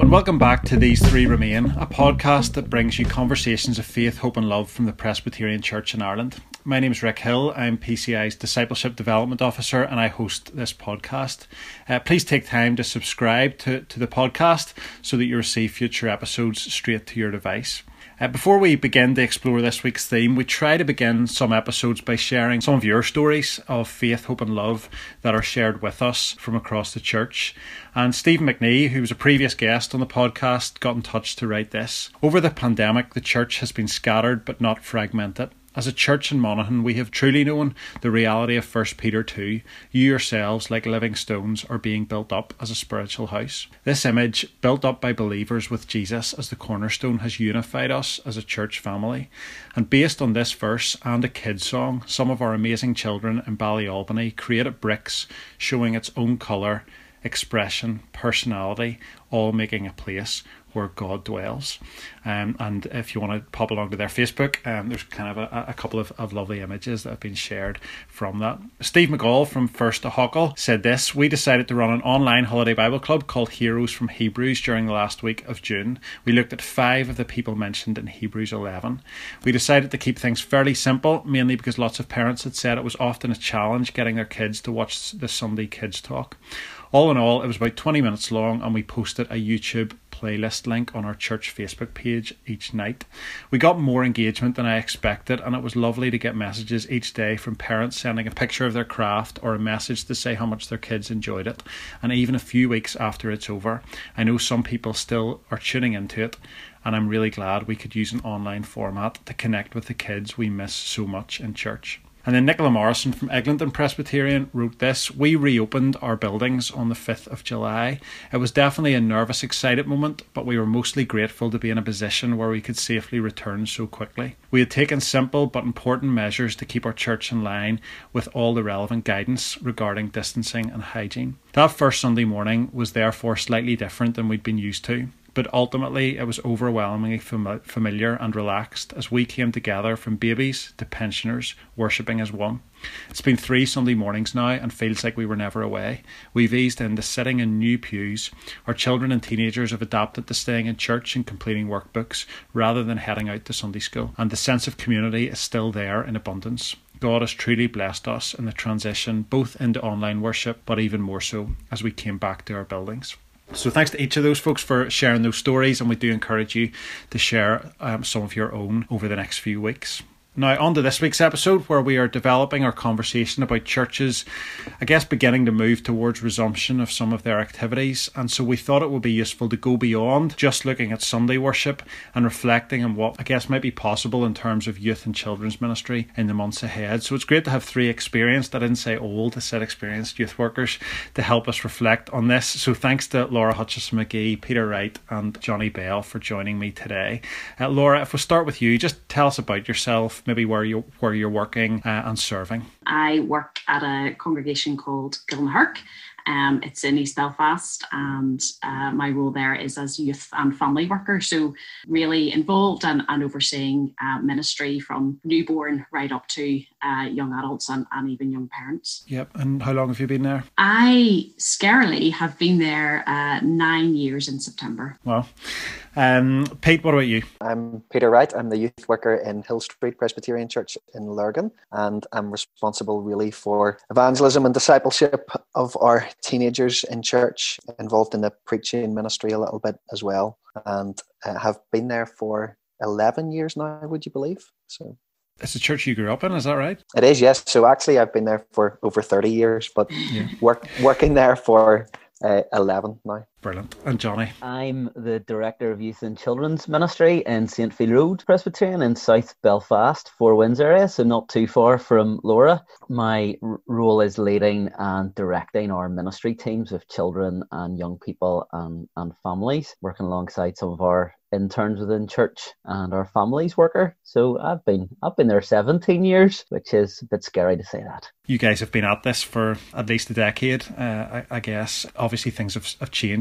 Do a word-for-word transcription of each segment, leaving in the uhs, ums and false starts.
and welcome back to These Three Remain, a podcast that brings you conversations of faith, hope and love from the Presbyterian Church in Ireland. My name is Rick Hill, I'm P C I's Discipleship Development Officer and I host this podcast. Uh, please take time to subscribe to, to the podcast so that you receive future episodes straight to your device. Uh, before we begin to explore this week's theme, we try to begin some episodes by sharing some of your stories of faith, hope and love that are shared with us from across the church. And Stephen McNee, who was a previous guest on the podcast, got in touch to write this. Over the pandemic, the church has been scattered but not fragmented. As a church in Monaghan, we have truly known the reality of First Peter two. You yourselves, like living stones, are being built up as a spiritual house. This image, built up by believers with Jesus as the cornerstone, has unified us as a church family. And based on this verse and a kid's song, some of our amazing children in Ballyalbany created bricks showing its own colour, expression, personality, all making a place where God dwells. Um, and if you want to pop along to their Facebook, um, there's kind of a, a couple of, of lovely images that have been shared from that. Steve McGall from First to Huckle said this: we decided to run an online holiday Bible club called Heroes from Hebrews during the last week of June. We looked at five of the people mentioned in Hebrews eleven. We decided to keep things fairly simple, mainly because lots of parents had said it was often a challenge getting their kids to watch the Sunday Kids Talk. All in all, it was about twenty minutes long, and we posted a YouTube playlist link on our church Facebook page each night. We got more engagement than I expected, and it was lovely to get messages each day from parents sending a picture of their craft or a message to say how much their kids enjoyed it. And even a few weeks after it's over, I know some people still are tuning into it, and I'm really glad we could use an online format to connect with the kids we miss so much in church. And then Nicola Morrison from Eglinton Presbyterian wrote this: we reopened our buildings on the fifth of July. It was definitely a nervous, excited moment, but we were mostly grateful to be in a position where we could safely return so quickly. We had taken simple but important measures to keep our church in line with all the relevant guidance regarding distancing and hygiene. That first Sunday morning was therefore slightly different than we'd been used to. But ultimately, it was overwhelmingly fam- familiar and relaxed as we came together from babies to pensioners, worshipping as one. It's been three Sunday mornings now and feels like we were never away. We've eased into sitting in new pews. Our children and teenagers have adapted to staying in church and completing workbooks rather than heading out to Sunday school. And the sense of community is still there in abundance. God has truly blessed us in the transition, both into online worship, but even more so as we came back to our buildings. So thanks to each of those folks for sharing those stories, and we do encourage you to share um, some of your own over the next few weeks. Now, on to this week's episode, where we are developing our conversation about churches, I guess, beginning to move towards resumption of some of their activities. And so we thought it would be useful to go beyond just looking at Sunday worship and reflecting on what, I guess, might be possible in terms of youth and children's ministry in the months ahead. So it's great to have three experienced, I didn't say old, I said experienced youth workers to help us reflect on this. So thanks to Laura Hutchison-McGee, Peter Wright and Johnny Bell for joining me today. Uh, Laura, if we start with you, just tell us about yourself, maybe where you where you're working uh, and serving. I work at a congregation called Gilnahirk. Um, it's in East Belfast, and uh, my role there is as youth and family worker. So really involved and, and overseeing uh, ministry from newborn right up to uh, young adults and, and even young parents. Yep. And how long have you been there? I scarily have been there uh, nine years in September. Wow. Um, Pete, what about you? I'm Peter Wright. I'm the youth worker in Hill Street Presbyterian Church in Lurgan, and I'm responsible really for evangelism and discipleship of our teenagers in church, involved in the preaching ministry a little bit as well, and uh, have been there for eleven years now, would you believe? So it's a church you grew up in, is that right? It is, yes. So actually I've been there for over thirty years, but yeah. work, working there for uh, eleven now. Brilliant. And Johnny? I'm the Director of Youth and Children's Ministry in Saint Field Road Presbyterian in South Belfast, Four Winds area, so not too far from Laura. My r- role is leading and directing our ministry teams of children and young people and, and families, working alongside some of our interns within church and our families worker. So I've been I've been there seventeen years, which is a bit scary to say that. You guys have been at this for at least a decade, uh, I, I guess. Obviously things have, have changed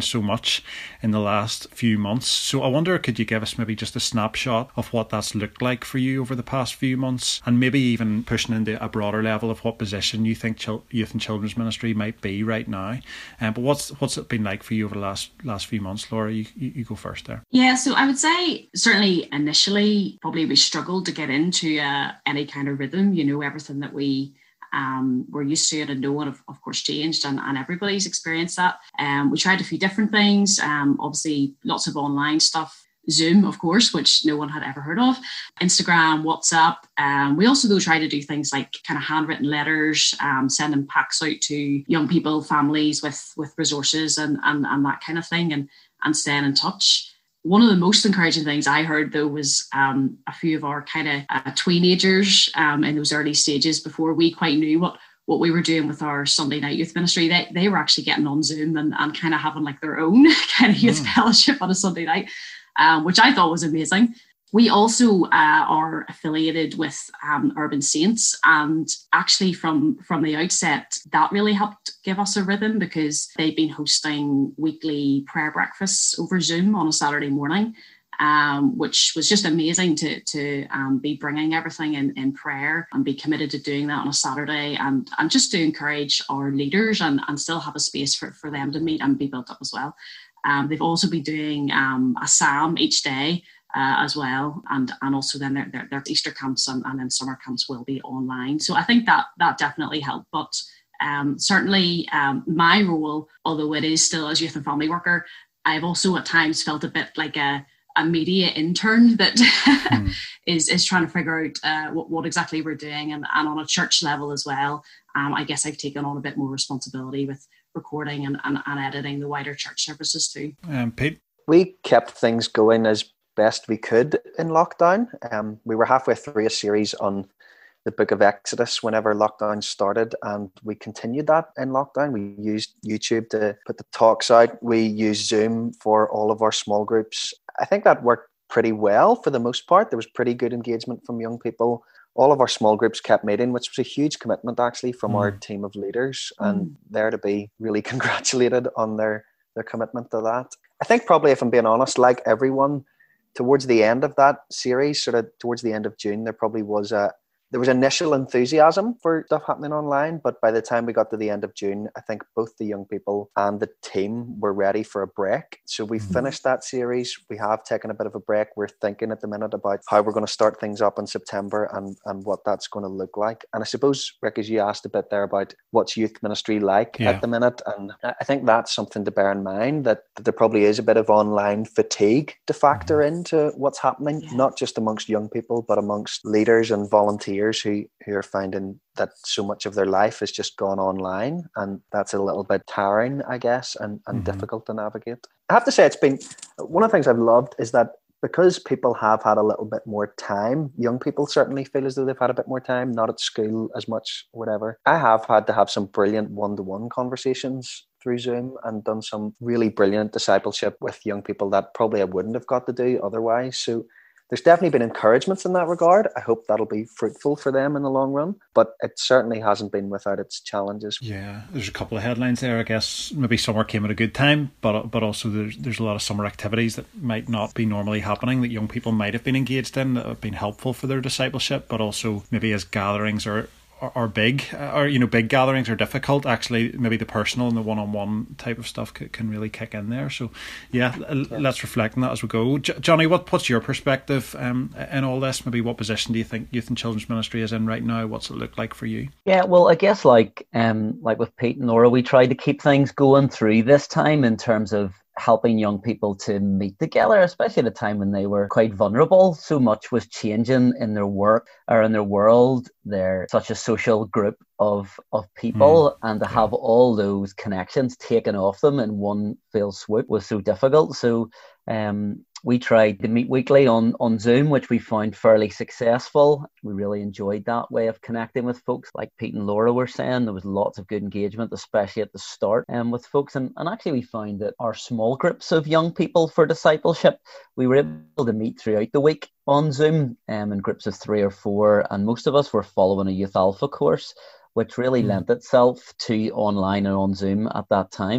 so much in the last few months. So I wonder, could you give us maybe just a snapshot of what that's looked like for you over the past few months, and maybe even pushing into a broader level of what position you think chil- youth and children's ministry might be right now. Um, but what's what's it been like for you over the last last few months, Laura? You, you, you go first there. Yeah, so I would say certainly initially probably we struggled to get into uh, any kind of rhythm. You know, everything that we um, were used to and know, and of, of course changed, and, and everybody's experienced that. Um, we tried a few different things. Um, obviously, lots of online stuff. Zoom, of course, which no one had ever heard of, Instagram, WhatsApp. Um, we also, though, try to do things like kind of handwritten letters, um, sending packs out to young people, families with with resources and and, and that kind of thing, and, and staying in touch. One of the most encouraging things I heard, though, was um, a few of our kind of uh, teenagers um, in those early stages before we quite knew what what we were doing with our Sunday night youth ministry. They, they were actually getting on Zoom and, and kind of having like their own kind of youth mm. fellowship on a Sunday night. Um, which I thought was amazing. We also uh, are affiliated with um, Urban Saints, and actually from, from the outset, that really helped give us a rhythm, because they've been hosting weekly prayer breakfasts over Zoom on a Saturday morning, um, which was just amazing to, to um, be bringing everything in, in prayer and be committed to doing that on a Saturday, and, and just to encourage our leaders and, and still have a space for, for them to meet and be built up as well. Um, they've also been doing um, a psalm each day uh, as well, and and also then their, their, their Easter camps and, and then summer camps will be online. So I think that that definitely helped. But um, certainly um, my role, although it is still as youth and family worker, I've also at times felt a bit like a, a media intern that mm. is is trying to figure out uh, what, what exactly we're doing, and, and on a church level as well. Um, I guess I've taken on a bit more responsibility with recording and, and, and editing the wider church services too. Um, Pete? We kept things going as best we could in lockdown. Um, we were halfway through a series on the book of Exodus whenever lockdown started, and we continued that in lockdown. We used YouTube to put the talks out. We used Zoom for all of our small groups. I think that worked pretty well for the most part. There was pretty good engagement from young people. All of our small groups kept meeting, which was a huge commitment actually from mm. our team of leaders, and mm. they're to be really congratulated on their, their commitment to that. I think probably, if I'm being honest, like everyone, towards the end of that series, sort of towards the end of June, there probably was a There was initial enthusiasm for stuff happening online, but by the time we got to the end of June, I think both the young people and the team were ready for a break. So we mm-hmm. finished that series. We have taken a bit of a break. We're thinking at the minute about how we're going to start things up in September and, and what that's going to look like. And I suppose, Rick, as you asked a bit there about what's youth ministry like yeah. at the minute, and I think that's something to bear in mind, that, that there probably is a bit of online fatigue to factor mm-hmm. into what's happening, yeah. not just amongst young people, but amongst leaders and volunteers who, who are finding that so much of their life has just gone online, and that's a little bit tiring, I guess, and, and mm-hmm. difficult to navigate. I have to say, it's been one of the things I've loved is that because people have had a little bit more time, young people certainly feel as though they've had a bit more time, not at school as much, whatever. I have had to have some brilliant one-to-one conversations through Zoom and done some really brilliant discipleship with young people that probably I wouldn't have got to do otherwise. So there's definitely been encouragements in that regard. I hope that'll be fruitful for them in the long run, but it certainly hasn't been without its challenges. Yeah, there's a couple of headlines there. I guess maybe summer came at a good time, but but also there's there's a lot of summer activities that might not be normally happening that young people might have been engaged in that have been helpful for their discipleship, but also maybe as gatherings are Are big, or you know, big gatherings are difficult. Actually, maybe the personal and the one-on-one type of stuff can, can really kick in there. So, yeah, yeah, let's reflect on that as we go. J- Johnny, what what's your perspective um, in all this? Maybe what position do you think youth and children's ministry is in right now? What's it look like for you? Yeah, well, I guess like um, like with Pete and Laura, we tried to keep things going through this time in terms of helping young people to meet together, especially at a time when they were quite vulnerable. So much was changing in their work or in their world. They're such a social group of of people, mm. and to have all those connections taken off them in one fell swoop was so difficult. So um, we tried to meet weekly on, on Zoom, which we found fairly successful. We really enjoyed that way of connecting with folks. Like Pete and Laura were saying, there was lots of good engagement, especially at the start um, with folks. And, and actually we found that our small groups of young people for discipleship, we were able to meet throughout the week on Zoom um, in groups of three or four. And most of us were following a Youth Alpha course, which really mm. lent itself to online and on Zoom at that time.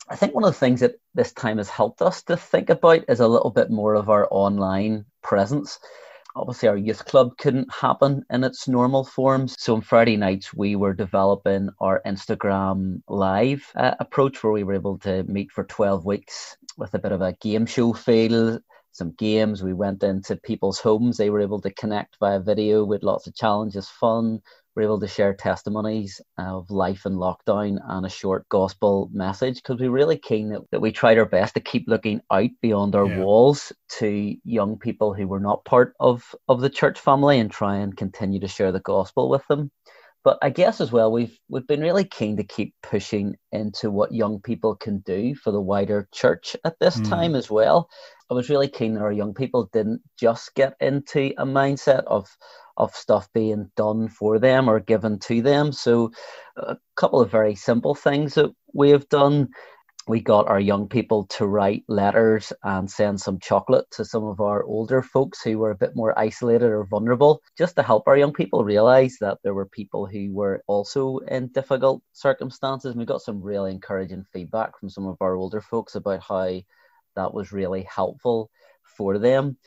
I think one of the things that this time has helped us to think about is a little bit more of our online presence. Obviously, our youth club couldn't happen in its normal forms. So on Friday nights, we were developing our Instagram live uh, approach, where we were able to meet for twelve weeks with a bit of a game show feel, some games. We went into people's homes. They were able to connect via video with lots of challenges, fun. We were able to share testimonies of life in lockdown and a short gospel message, because we were really keen that, that we tried our best to keep looking out beyond our yeah. walls to young people who were not part of, of the church family and try and continue to share the gospel with them. But I guess as well, we've we've been really keen to keep pushing into what young people can do for the wider church at this mm. time as well. I was really keen that our young people didn't just get into a mindset of of stuff being done for them or given to them. So a couple of very simple things that we have done. We got our young people to write letters and send some chocolate to some of our older folks who were a bit more isolated or vulnerable, just to help our young people realise that there were people who were also in difficult circumstances. And we got some really encouraging feedback from some of our older folks about how that was really helpful for them.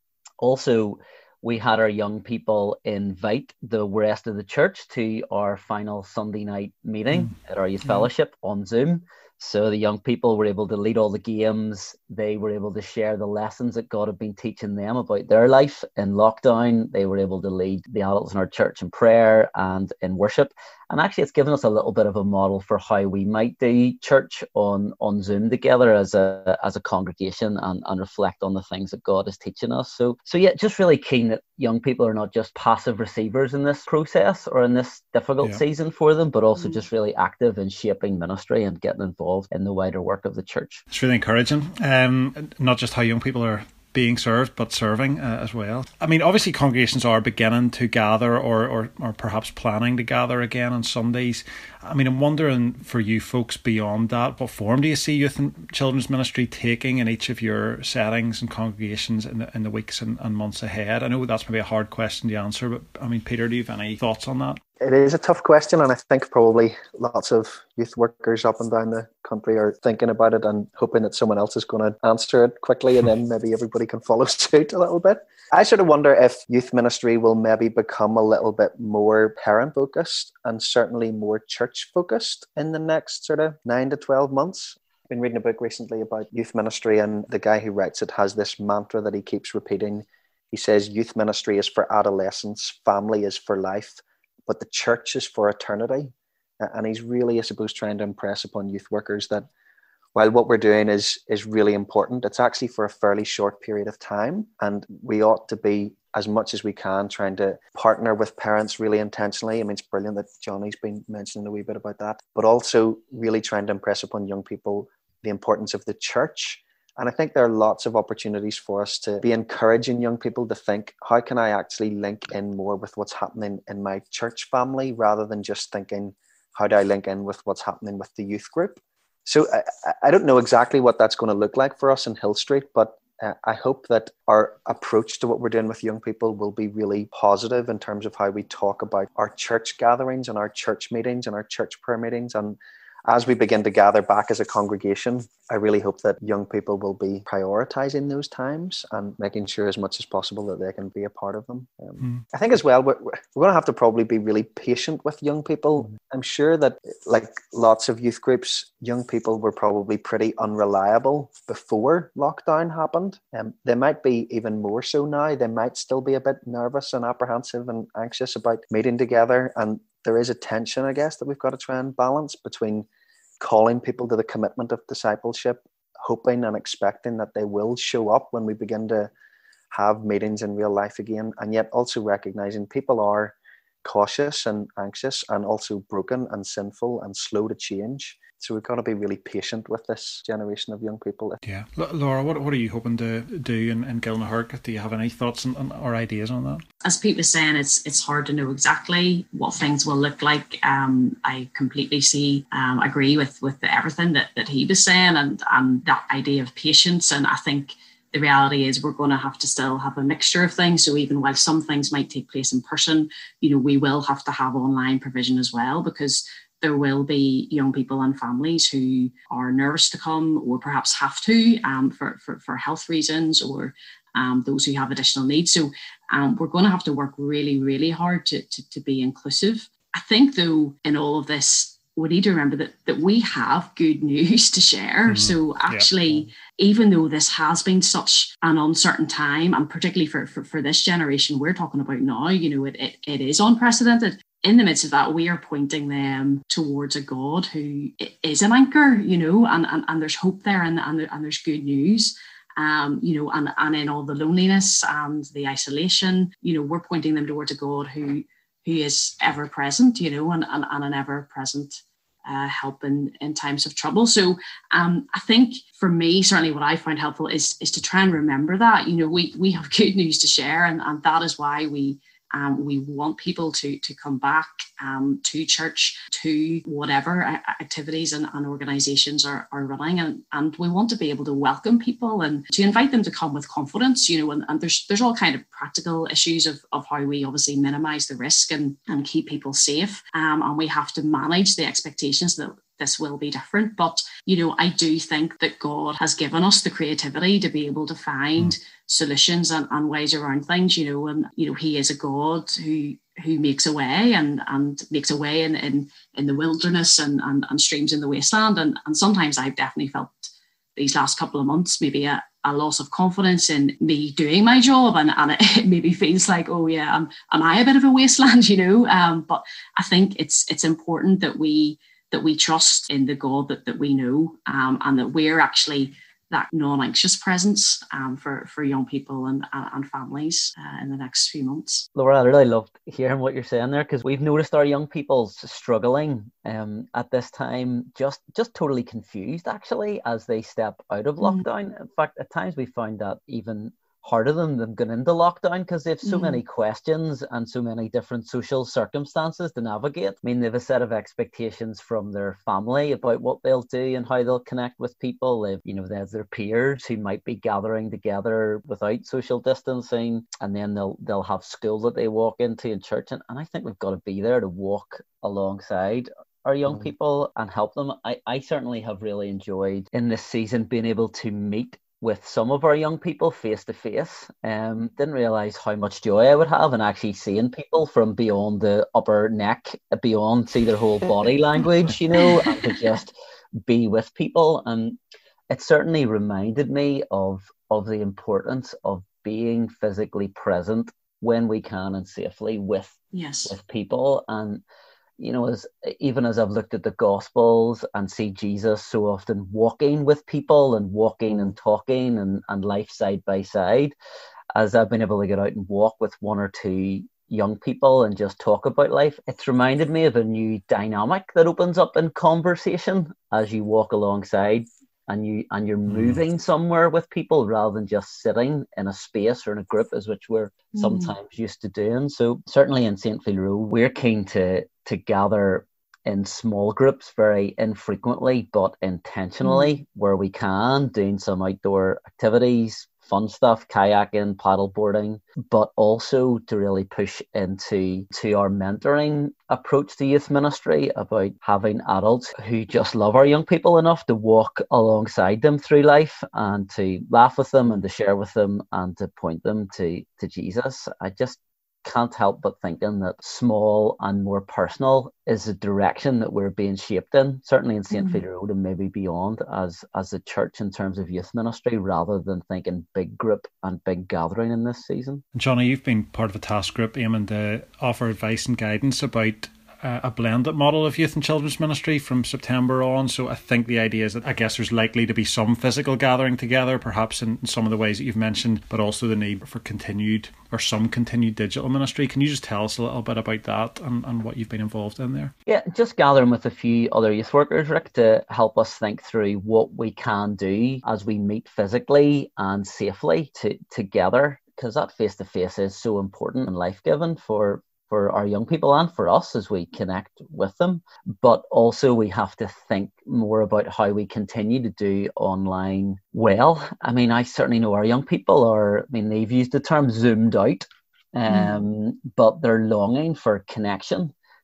Also, we had our young people invite the rest of the church to our final Sunday night meeting mm. at our youth mm. fellowship on Zoom. So the young people were able to lead all the games. They were able to share the lessons that God had been teaching them about their life in lockdown. They were able to lead the adults in our church in prayer and in worship. And actually, it's given us a little bit of a model for how we might do church on, on Zoom together as a as a congregation and, and reflect on the things that God is teaching us. So, so yeah, just really keen that young people are not just passive receivers in this process or in this difficult yeah. season for them, but also mm. just really active in shaping ministry and getting involved in the wider work of the church. It's really encouraging. Um, not just how young people are being served, but serving uh, as well. I mean, obviously congregations are beginning to gather or, or or perhaps planning to gather again on Sundays. I mean, I'm wondering for you folks beyond that, what form do you see youth and children's ministry taking in each of your settings and congregations in the, in the weeks and, and months ahead? I know that's maybe a hard question to answer, but I mean, Peter, do you have any thoughts on that? It is a tough question, and I think probably lots of youth workers up and down the country are thinking about it and hoping that someone else is going to answer it quickly, and then maybe everybody can follow suit a little bit. I sort of wonder if youth ministry will maybe become a little bit more parent focused and certainly more church focused in the next sort of nine to twelve months. I've been reading a book recently about youth ministry, and the guy who writes it has this mantra that he keeps repeating. He says, youth ministry is for adolescence, family is for life, but the church is for eternity. And he's really, I suppose, trying to impress upon youth workers that while what we're doing is is really important, it's actually for a fairly short period of time. And we ought to be, as much as we can, trying to partner with parents really intentionally. I mean, it's brilliant that Johnny's been mentioning a wee bit about that, but also really trying to impress upon young people the importance of the church. And I think there are lots of opportunities for us to be encouraging young people to think, how can I actually link in more with what's happening in my church family, rather than just thinking, how do I link in with what's happening with the youth group? So I, I don't know exactly what that's going to look like for us in Hill Street, but uh, I hope that our approach to what we're doing with young people will be really positive in terms of how we talk about our church gatherings and our church meetings and our church prayer meetings. And as we begin to gather back as a congregation, I really hope that young people will be prioritizing those times and making sure as much as possible that they can be a part of them. Um, mm. I think as well, we're, we're going to have to probably be really patient with young people. Mm. I'm sure that, like lots of youth groups, young people were probably pretty unreliable before lockdown happened. Um, they might be even more so now. They might still be a bit nervous and apprehensive and anxious about meeting together. And there is a tension, I guess, that we've got to try and balance between calling people to the commitment of discipleship, hoping and expecting that they will show up when we begin to have meetings in real life again, and yet also recognizing people are cautious and anxious and also broken and sinful and slow to change. So we've got to be really patient with this generation of young people. Yeah. Laura, what what are you hoping to do in, in Gilnahirk? Do you have any thoughts and, and, or ideas on that? As Pete was saying, it's it's hard to know exactly what things will look like. Um, I completely see, um, agree with, with everything that, that he was saying, and, and that idea of patience. And I think the reality is we're going to have to still have a mixture of things. So even while some things might take place in person, you know, we will have to have online provision as well, because there will be young people and families who are nervous to come or perhaps have to um, for, for, for health reasons, or um, those who have additional needs. So um, we're going to have to work really, really hard to, to, to be inclusive. I think, though, in all of this, we need to remember that, that we have good news to share. Mm, so actually, yeah. even though this has been such an uncertain time, and particularly for, for, for this generation we're talking about now, you know, it, it, it is unprecedented. In the midst of that, we are pointing them towards a God who is an anchor, you know, and, and, and there's hope there, and, and, and there's good news. Um, you know, and, and in all the loneliness and the isolation, you know, we're pointing them towards a God who who is ever present, you know, and, and, and an ever present uh, help in, in times of trouble. So um, I think for me, certainly what I find helpful is is to try and remember that, you know, we we have good news to share, and, and that is why we Um, we want people to to come back um, to church, to whatever activities and, and organisations are, are running, and, and we want to be able to welcome people and to invite them to come with confidence, you know, and, and there's there's all kind of practical issues of, of how we obviously minimise the risk and, and keep people safe, um, and we have to manage the expectations that this will be different. But, you know, I do think that God has given us the creativity to be able to find mm. solutions and, and ways around things, you know, and, you know, he is a God who who makes a way and, and makes a way in, in, in the wilderness and, and, and streams in the wasteland. And, and sometimes I've definitely felt these last couple of months, maybe a, a loss of confidence in me doing my job. And, and it maybe feels like, oh yeah, am, am I a bit of a wasteland, you know? Um, but I think it's it's important that we that we trust in the God that, that we know, um, and that we're actually that non-anxious presence um, for, for young people and, and families uh, in the next few months. Laura, I really loved hearing what you're saying there, because we've noticed our young people struggling um, at this time, just, just totally confused, actually, as they step out of lockdown. Mm. In fact, at times we found that even harder than them going into lockdown, because they have so mm. many questions and so many different social circumstances to navigate. I mean, they have a set of expectations from their family about what they'll do and how they'll connect with people. They've, you know, there's their peers who might be gathering together without social distancing, and then they'll they'll have school that they walk into and church, and, and I think we've got to be there to walk alongside our young mm. people and help them. I, I certainly have really enjoyed in this season being able to meet with some of our young people face to face. Um, didn't realise how much joy I would have in actually seeing people from beyond the upper neck, beyond see their whole body language, you know, and to just be with people. And it certainly reminded me of of the importance of being physically present when we can and safely with yes. with people. And you know, as even as I've looked at the Gospels and see Jesus so often walking with people and walking and talking and, and life side by side, as I've been able to get out and walk with one or two young people and just talk about life, it's reminded me of a new dynamic that opens up in conversation as you walk alongside and you and you're moving somewhere with people rather than just sitting in a space or in a group, as which we're mm. sometimes used to doing. So certainly in Saint Phil we're keen to to gather in small groups very infrequently but intentionally mm. where we can, doing some outdoor activities, fun stuff, kayaking, paddleboarding, but also to really push into to our mentoring approach to youth ministry, about having adults who just love our young people enough to walk alongside them through life and to laugh with them and to share with them and to point them to, to Jesus. I just can't help but thinking that small and more personal is the direction that we're being shaped in, certainly in Saint Mm-hmm. Phil Road and maybe beyond, as as a church in terms of youth ministry, rather than thinking big group and big gathering in this season. Johnny, you've been part of a task group aiming to offer advice and guidance about uh, a blended model of youth and children's ministry from September on. So I think the idea is that I guess there's likely to be some physical gathering together, perhaps in some of the ways that you've mentioned, but also the need for continued or some continued digital ministry. Can you just tell us a little bit about that and, and what you've been involved in there? Yeah, just gathering with a few other youth workers, Rick, to help us think through what we can do as we meet physically and safely to, together, because that face-to-face is so important and life-giving for for our young people and for us as we connect with them. But also we have to think more about how we continue to do online well. I mean, I certainly know our young people are, I mean, they've used the term zoomed out, um, mm. but they're longing for connection.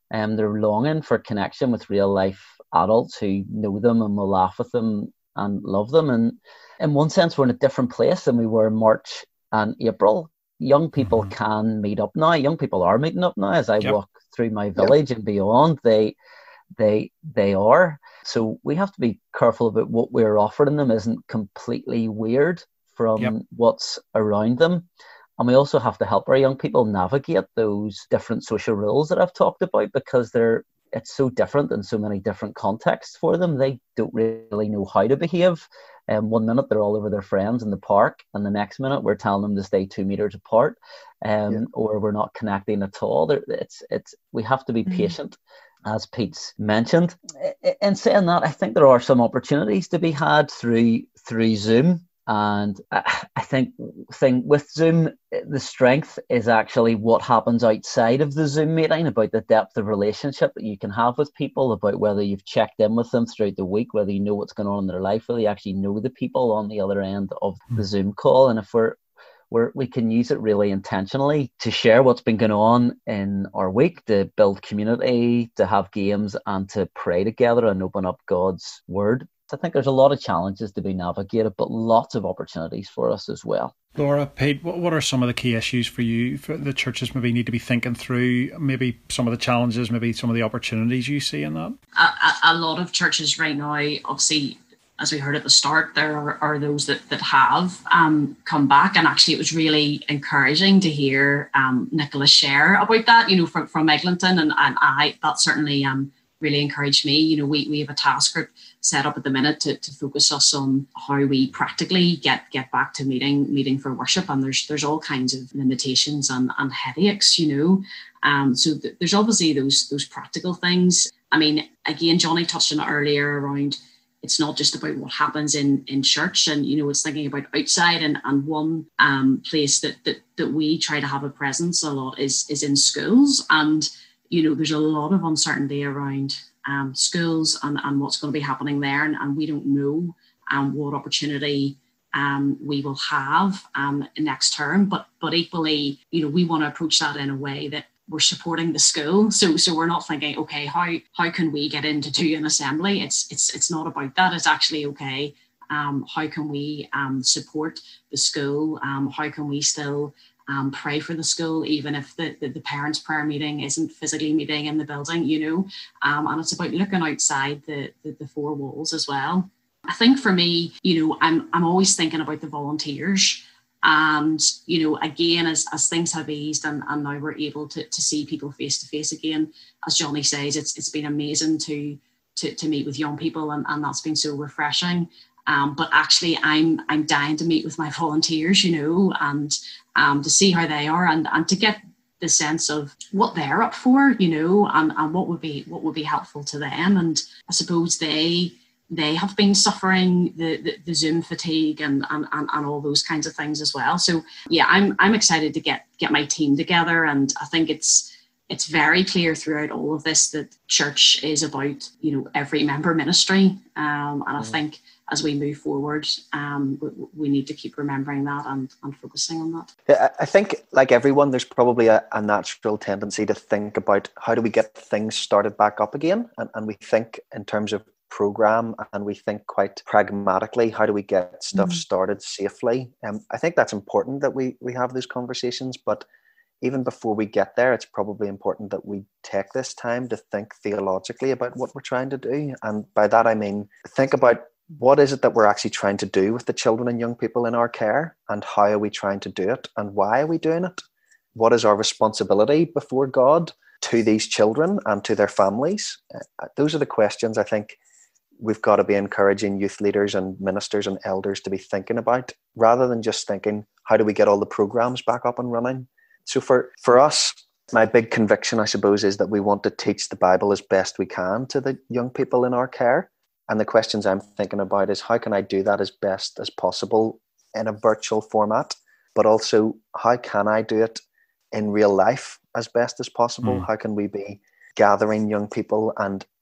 Um, they're longing for connection with real life adults who know them and will laugh with them and love them. And in one sense, we're in a different place than we were in March and April. Young people mm-hmm. can meet up now. Young people are meeting up now. As I yep. walk through my village yep. and beyond, they they they are. So we have to be careful about what we're offering them isn't completely weird from yep. what's around them. And we also have to help our young people navigate those different social rules that I've talked about, because they're it's so different in so many different contexts for them. They don't really know how to behave. And um, one minute they're all over their friends in the park, and the next minute we're telling them to stay two meters apart, um, yeah. or we're not connecting at all. They're, it's it's we have to be mm-hmm. patient, as Pete's mentioned. In saying that, I think there are some opportunities to be had through through Zoom. And I think thing with Zoom, the strength is actually what happens outside of the Zoom meeting, about the depth of relationship that you can have with people, about whether you've checked in with them throughout the week, whether you know what's going on in their life, whether you actually know the people on the other end of the Zoom call. And if we're, we're we can use it really intentionally to share what's been going on in our week, to build community, to have games, and to pray together and open up God's word. I think there's a lot of challenges to be navigated, but lots of opportunities for us as well. Laura, Pete, what are some of the key issues for you, for the churches maybe need to be thinking through, maybe some of the challenges, maybe some of the opportunities you see in that? A, a, a lot of churches right now, obviously, as we heard at the start, there are, are those that, that have um, come back. And actually, it was really encouraging to hear um, Nicholas share about that, you know, from, from Eglinton. And, and I, that certainly um, really encouraged me. You know, we, we have a task group set up at the minute to, to focus us on how we practically get get back to meeting meeting for worship, and there's there's all kinds of limitations and, and headaches, you know. Um, so th- there's obviously those those practical things. I mean, again, Johnny touched on it earlier around it's not just about what happens in, in church, and you know, it's thinking about outside, and, and one um, place that, that that we try to have a presence a lot is is in schools, and you know, there's a lot of uncertainty around Um, schools and, and what's going to be happening there, and, and we don't know um, what opportunity um, we will have um, next term. But but equally, you know, we want to approach that in a way that we're supporting the school. So so we're not thinking, okay, how how can we get in to do an assembly? It's it's it's not about that. It's actually okay. Um, how can we um, support the school? Um, how can we still Um, pray for the school, even if the, the, the parents' prayer meeting isn't physically meeting in the building, you know, um, and it's about looking outside the, the, the four walls as well. I think for me, you know, I'm I'm always thinking about the volunteers, and, you know, again, as, as things have eased and, and now we're able to, to see people face to face again, as Johnny says, it's it's been amazing to to, to meet with young people, and, and that's been so refreshing. Um, but actually, I'm I'm dying to meet with my volunteers, you know, and um, to see how they are, and, and to get the sense of what they're up for, you know, and, and what would be what would be helpful to them. And I suppose they they have been suffering the, the, the Zoom fatigue and, and, and, and all those kinds of things as well. So yeah, I'm I'm excited to get get my team together, and I think it's it's very clear throughout all of this that church is about, you know, every member ministry, um, and I mm. think as we move forward, um, we, we need to keep remembering that and, and focusing on that. Yeah, I think, like everyone, there's probably a, a natural tendency to think about how do we get things started back up again, and, and we think in terms of program, and we think quite pragmatically, how do we get stuff mm. started safely? Um, I think that's important that we we have those conversations, but even before we get there, it's probably important that we take this time to think theologically about what we're trying to do. And by that, I mean, think about what is it that we're actually trying to do with the children and young people in our care, and how are we trying to do it, and why are we doing it? What is our responsibility before God to these children and to their families? Uh, those are the questions I think we've got to be encouraging youth leaders and ministers and elders to be thinking about, rather than just thinking, how do we get all the programs back up and running? So for, for us, my big conviction, I suppose, is that we want to teach the Bible as best we can to the young people in our care. And the questions I'm thinking about is, how can I do that as best as possible in a virtual format? But also, how can I do it in real life as best as possible? Mm. How can we be gathering young people and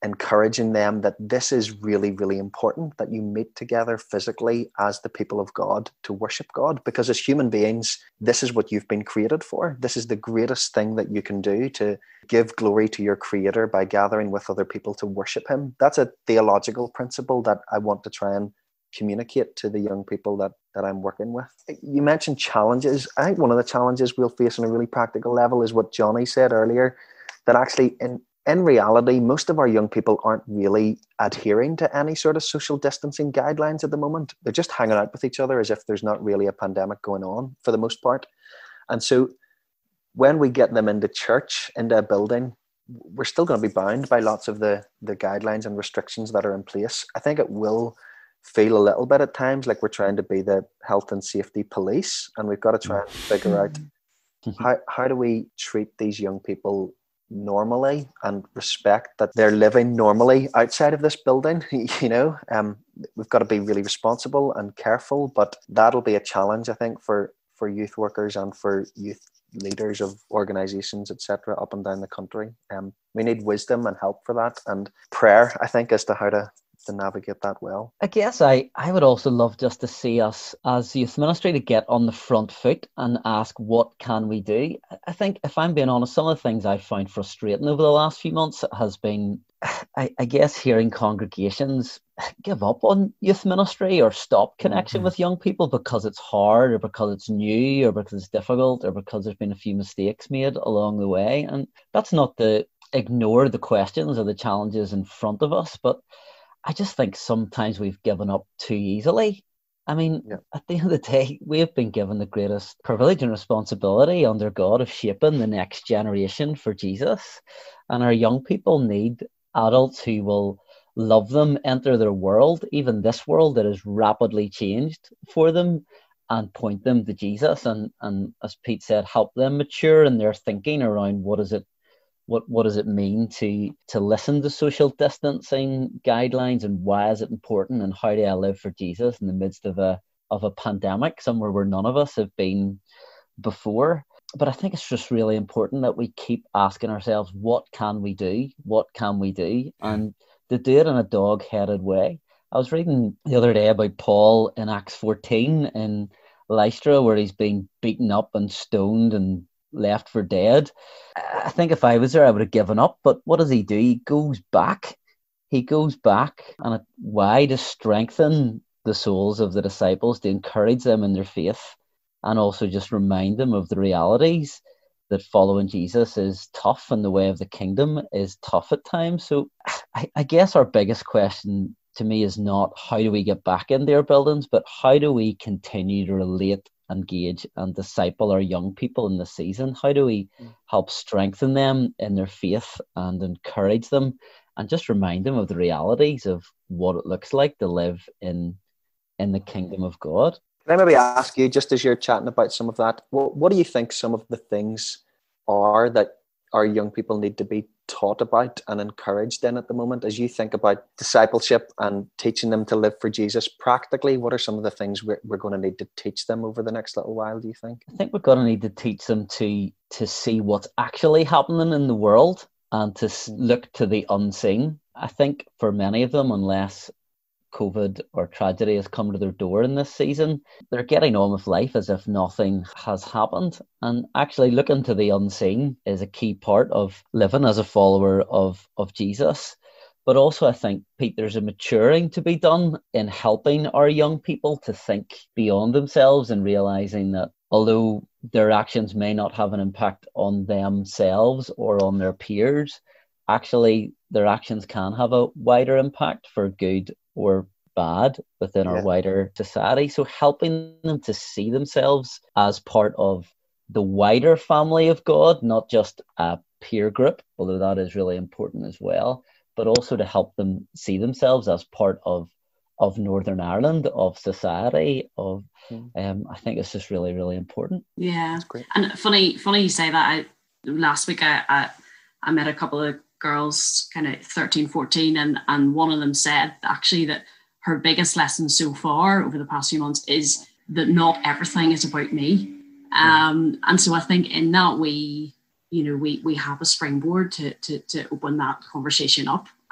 encouraging them that this is really, really important, that you meet together physically as the people of God to worship God. Because as human beings, this is what you've been created for. This is the greatest thing that you can do, to give glory to your Creator by gathering with other people to worship Him. That's a theological principle that I want to try and communicate to the young people that, that I'm working with. You mentioned challenges. I think one of the challenges we'll face on a really practical level is what Johnny said earlier, that actually in In reality, most of our young people aren't really adhering to any sort of social distancing guidelines at the moment. They're just hanging out with each other as if there's not really a pandemic going on for the most part. And so when we get them into church, into a building, we're still going to be bound by lots of the, the guidelines and restrictions that are in place. I think it will feel a little bit at times like we're trying to be the health and safety police, and we've got to try and figure out how, how do we treat these young people normally and respect that they're living normally outside of this building. You know, um, we've got to be really responsible and careful, but that'll be a challenge, I think, for, for youth workers and for youth leaders of organizations, et cetera, up and down the country. Um, we need wisdom and help for that, and prayer, I think, as to how to to navigate that well. I guess I, I would also love just to see us as youth ministry to get on the front foot and ask, what can we do? I think, if I'm being honest, some of the things I've found frustrating over the last few months has been, I, I guess, hearing congregations give up on youth ministry or stop connection mm-hmm. with young people because it's hard, or because it's new, or because it's difficult, or because there's been a few mistakes made along the way. And that's not to ignore the questions or the challenges in front of us, but I just think sometimes we've given up too easily. I mean, yeah. At the end of the day, we have been given the greatest privilege and responsibility under God of shaping the next generation for Jesus. And our young people need adults who will love them, enter their world, even this world that is rapidly changed for them, and point them to Jesus. And, and as Pete said, help them mature in their thinking around what is it What what does it mean to to listen to social distancing guidelines, and why is it important, and how do I live for Jesus in the midst of a of a pandemic, somewhere where none of us have been before. But I think it's just really important that we keep asking ourselves, what can we do? What can we do? And to do it in a dog-headed way. I was reading the other day about Paul in Acts fourteen in Lystra, where he's been beaten up and stoned and left for dead. I think if I was there, I would have given up. But what does he do? He goes back. He goes back. And why? To strengthen the souls of the disciples, to encourage them in their faith, and also just remind them of the realities that following Jesus is tough, and the way of the kingdom is tough at times. So I, I guess our biggest question to me is not how do we get back into our buildings, but how do we continue to relate, engage and disciple our young people in this season? How do we help strengthen them in their faith and encourage them, and just remind them of the realities of what it looks like to live in in the kingdom of God? Can I maybe ask you, just as you're chatting about some of that, what, what do you think some of the things are that our young people need to be taught about and encouraged in at the moment? As you think about discipleship and teaching them to live for Jesus practically, what are some of the things we're, we're going to need to teach them over the next little while, do you think? I think we're going to need to teach them to to see what's actually happening in the world, and to look to the unseen. I think for many of them, unless COVID or tragedy has come to their door in this season, they're getting on with life as if nothing has happened. And actually looking to the unseen is a key part of living as a follower of, of Jesus. But also I think, Pete, there's a maturing to be done in helping our young people to think beyond themselves, and realising that although their actions may not have an impact on themselves or on their peers, actually their actions can have a wider impact for good or bad within our yeah. wider society. So helping them to see themselves as part of the wider family of God, not just a peer group, although that is really important as well, but also to help them see themselves as part of of Northern Ireland, of society, of mm. um, I think it's just really, really important. Yeah, and funny, funny you say that. I, last week I, I I met a couple of girls, kind of thirteen, fourteen, and and one of them said actually that her biggest lesson so far over the past few months is that not everything is about me. Um, and so I think in that we, you know, we we have a springboard to to to open that conversation up,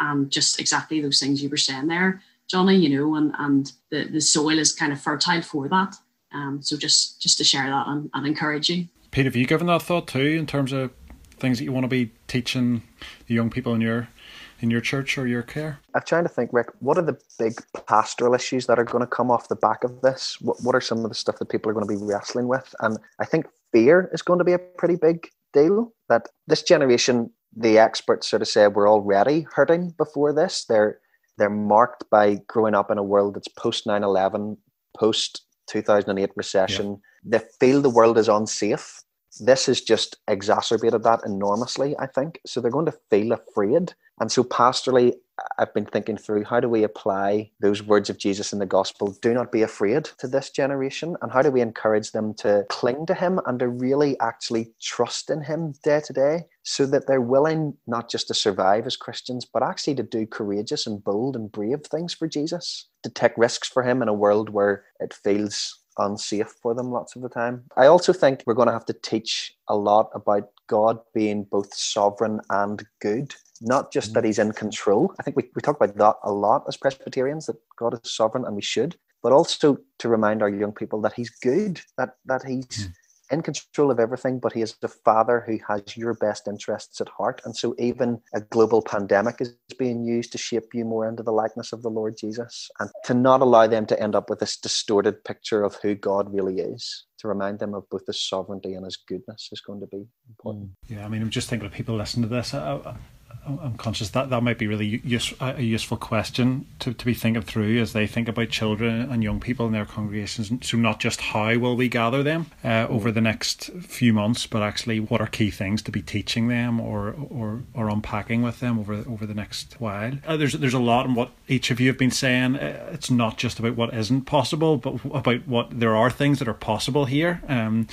and just exactly those things you were saying there, Johnny, you know, and, and the, the soil is kind of fertile for that. Um, so just, just to share that and, and encourage you. Pete, have you given that thought too, in terms of things that you want to be teaching the young people in your in your church or your care? I'm trying to think, Rick, what are the big pastoral issues that are going to come off the back of this? What, what are some of the stuff that people are going to be wrestling with? And I think fear is going to be a pretty big deal. That this generation, the experts sort of say, were already hurting before this. They're they're marked by growing up in a world that's post nine eleven, post two thousand eight recession. Yeah. They feel the world is unsafe. This has just exacerbated that enormously, I think. So they're going to feel afraid. And so pastorally, I've been thinking through, how do we apply those words of Jesus in the gospel, do not be afraid, to this generation? And how do we encourage them to cling to him and to really actually trust in him day to day, so that they're willing not just to survive as Christians, but actually to do courageous and bold and brave things for Jesus, to take risks for him in a world where it feels unsafe for them lots of the time. I also think we're going to have to teach a lot about God being both sovereign and good, not just mm-hmm. that he's in control. I think we, we talk about that a lot as Presbyterians, that God is sovereign and we should, but also to remind our young people that he's good, that, that he's mm-hmm. in control of everything, but he is the Father who has your best interests at heart. And so even a global pandemic is being used to shape you more into the likeness of the Lord Jesus, and to not allow them to end up with this distorted picture of who God really is. To remind them of both his sovereignty and his goodness is going to be important. Yeah, I mean, I'm just thinking of people listening to this. I, I, I'm conscious that that might be really use, a useful question to, to be thinking through as they think about children and young people in their congregations. So not just how will we gather them uh, over the next few months, but actually what are key things to be teaching them or or, or unpacking with them over over the next while. Uh, there's there's a lot in what each of you have been saying. Uh, it's not just about what isn't possible, but about what there are things that are possible here. Um,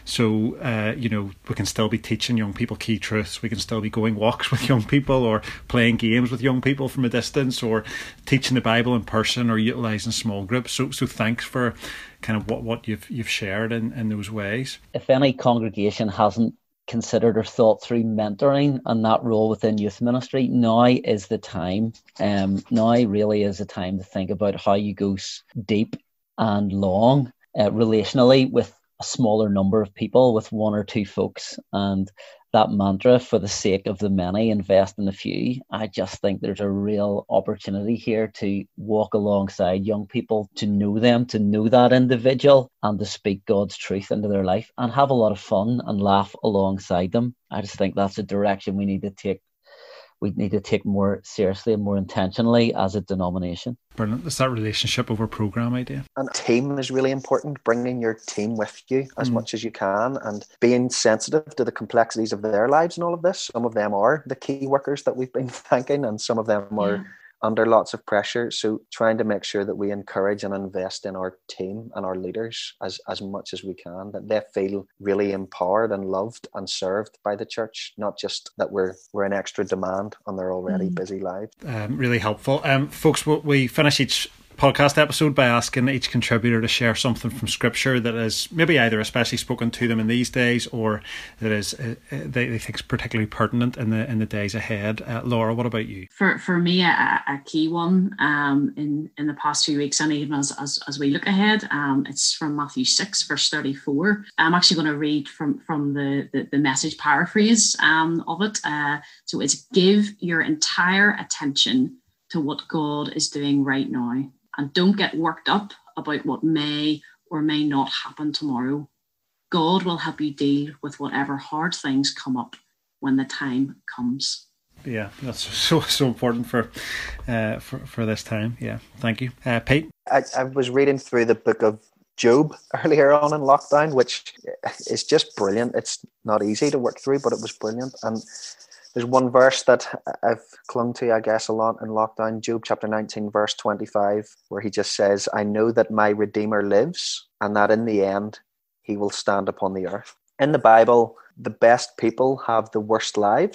so uh, you know, we can still be teaching young people key truths. We can still be going walks with young people, or playing games with young people from a distance, or teaching the Bible in person, or utilising small groups. So so thanks for kind of what, what you've you've shared in, in those ways. If any congregation hasn't considered or thought through mentoring and that role within youth ministry, now is the time. Um, now really is the time to think about how you go deep and long uh, relationally with a smaller number of people, with one or two folks, and that mantra, for the sake of the many, invest in the few. I just think there's a real opportunity here to walk alongside young people, to know them, to know that individual, and to speak God's truth into their life and have a lot of fun and laugh alongside them. I just think that's a direction we need to take. We need to take more seriously and more intentionally as a denomination. Brilliant. It's that relationship over program idea. And team is really important, bringing your team with you as mm. much as you can, and being sensitive to the complexities of their lives and all of this. Some of them are the key workers that we've been thanking, and some of them are yeah. under lots of pressure. So trying to make sure that we encourage and invest in our team and our leaders as, as much as we can, that they feel really empowered and loved and served by the church, not just that we're we're an extra demand on their already mm. busy lives. Um, really helpful. Um, folks, we finish each podcast episode by asking each contributor to share something from Scripture that is maybe either especially spoken to them in these days, or that is uh, they, they think is particularly pertinent in the in the days ahead. Uh, Laura, what about you? For for me, a, a key one um, in in the past few weeks, and even as as, as we look ahead, um, it's from Matthew six, verse thirty-four. I'm actually going to read from from the the, the Message paraphrase um, of it. Uh, so it's give your entire attention to what God is doing right now. And don't get worked up about what may or may not happen tomorrow. God will help you deal with whatever hard things come up when the time comes. Yeah, that's so so important for uh, for for this time. Yeah, thank you, uh, Pete. I, I was reading through the book of Job earlier on in lockdown, which is just brilliant. It's not easy to work through, but it was brilliant. And there's one verse that I've clung to, I guess, a lot in lockdown, Job chapter nineteen, verse twenty-five, where he just says, I know that my Redeemer lives, and that in the end, he will stand upon the earth. In the Bible, the best people have the worst lives.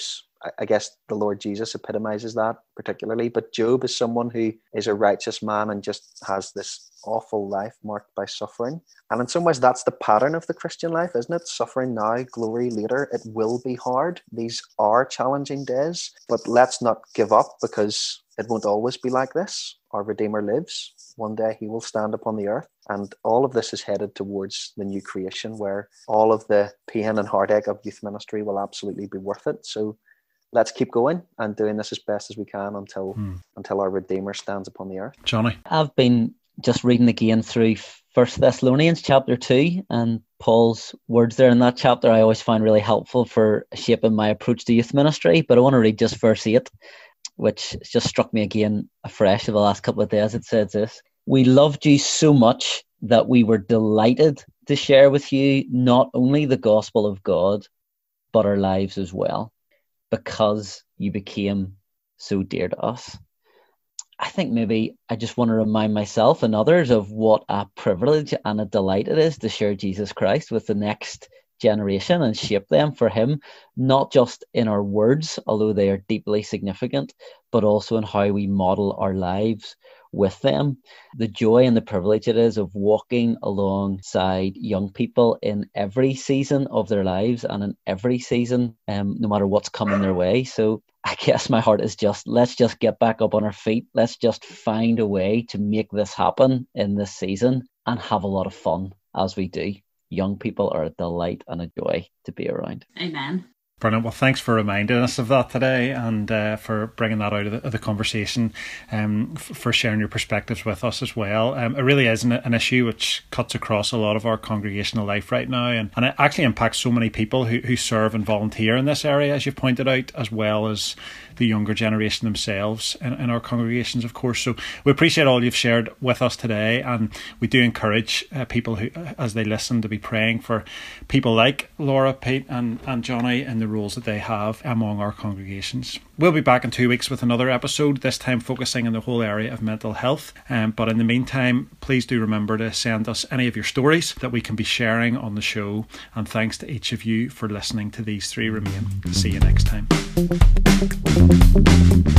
I guess the Lord Jesus epitomizes that particularly. But Job is someone who is a righteous man and just has this awful life marked by suffering. And in some ways, that's the pattern of the Christian life, isn't it? Suffering now, glory later. It will be hard. These are challenging days, but let's not give up, because it won't always be like this. Our Redeemer lives. One day he will stand upon the earth. And all of this is headed towards the new creation, where all of the pain and heartache of youth ministry will absolutely be worth it. So let's keep going and doing this as best as we can until hmm. until our Redeemer stands upon the earth. Johnny? I've been just reading again through First Thessalonians chapter two, and Paul's words there in that chapter I always find really helpful for shaping my approach to youth ministry. But I want to read just verse eight, which just struck me again afresh over the last couple of days. It says this: "We loved you so much that we were delighted to share with you not only the gospel of God, but our lives as well, because you became so dear to us." I think maybe I just want to remind myself and others of what a privilege and a delight it is to share Jesus Christ with the next generation and shape them for him, not just in our words, although they are deeply significant, but also in how we model our lives with them. The joy and the privilege it is of walking alongside young people in every season of their lives and in every season, um, no matter what's coming their way. So I guess my heart is just, let's just get back up on our feet. Let's just find a way to make this happen in this season and have a lot of fun as we do. Young people are a delight and a joy to be around. Amen. Brilliant. Well, thanks for reminding us of that today, and uh, for bringing that out of the, of the conversation, um, f- for sharing your perspectives with us as well. Um, it really is an, an issue which cuts across a lot of our congregational life right now, and, and it actually impacts so many people who, who serve and volunteer in this area, as you've pointed out, as well as the younger generation themselves in, in our congregations, of course. So we appreciate all you've shared with us today, and we do encourage uh, people who, as they listen, to be praying for people like Laura, Pete and, and Johnny in the roles that they have among our congregations. We'll be back in two weeks with another episode, this time focusing on the whole area of mental health. Um, but in the meantime, please do remember to send us any of your stories that we can be sharing on the show. And thanks to each of you for listening to These Three Remain. See you next time.